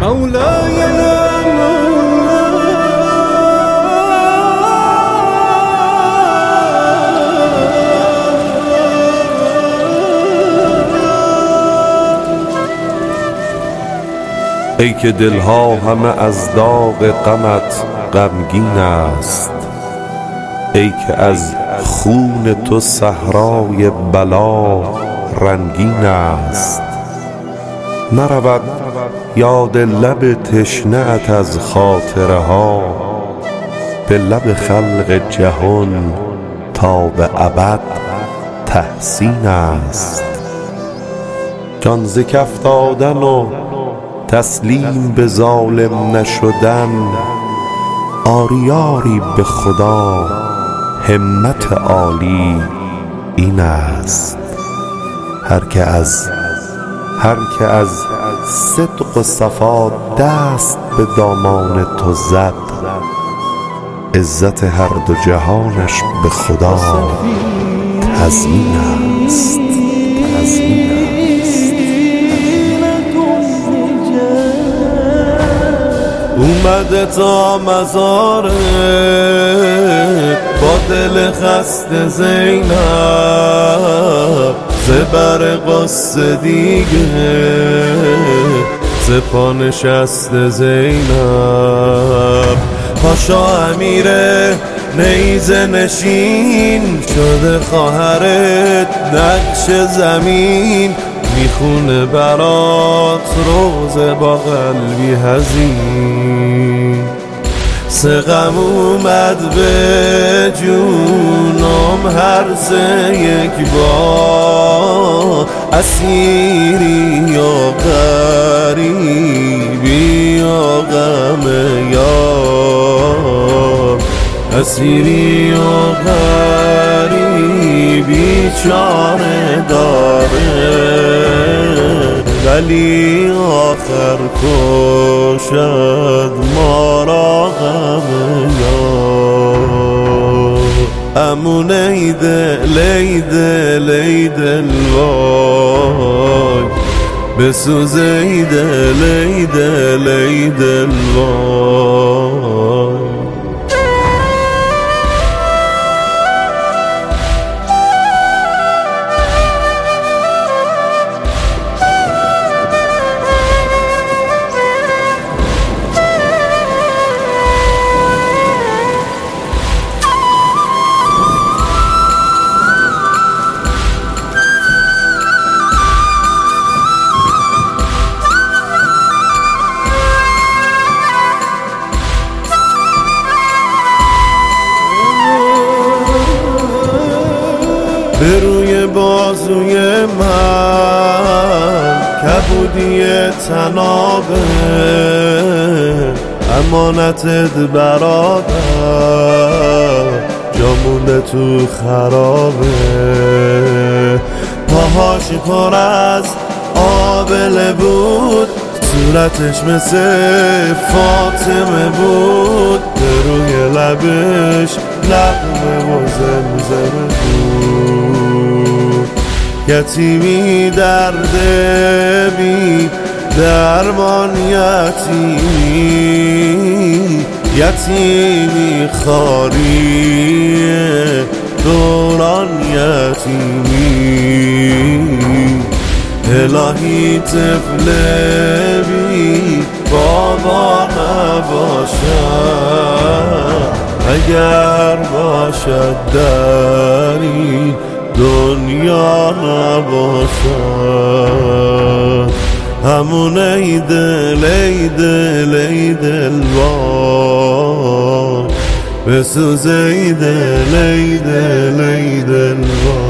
مولاي يا ای که دلها همه از داغ غمت غمگین است، ای که از خون تو صحرای بلا رنگین است. نرود یاد لب تشنه‌ات از خاطره ها به لب خلق جهان تا به ابد تحسین است. جان ز کف دادن و تسلیم به ظالم نشدن، آری آری به خدا همت عالی این است. هر که از صدق و صفا دست به دامان تو زد، عزت هر دو جهانش به خدا تضمین است. اومده تا مزارت با دل خسته زینب، زبر قصه دیگه ز پا نشسته زینب. پاشا امیره نیزه نشین شده خواهرت نقش زمین، میخونه برات روزه با قلبی حزین. سه غم اومد به جونم هر سه یک بار، اسیری یا غریبی یا غم یار، اسیری یا غریبی چاره داره، ولی آخر کشد ما را غم یار. امون لیده لیده لیده الوای، بسوزه لیده لیده لیده الوای. به روی بازوی من کبودی تنابه، امانتت برادر جامونده تو خرابه. پاهاش پر از آبله بود، صورتش مثل فاطمه بود، به روی لبش نغمه و زمزمه بود. یتیمی درد بی درمان، یتیمی یتیمی خاری دوران، یتیمی الهی طفل بی بابا نباشد، اگر باشد در این دنیا نباشد. همون لیده لیده لیده الوای، بسوزه لیده لیده لیده الوای.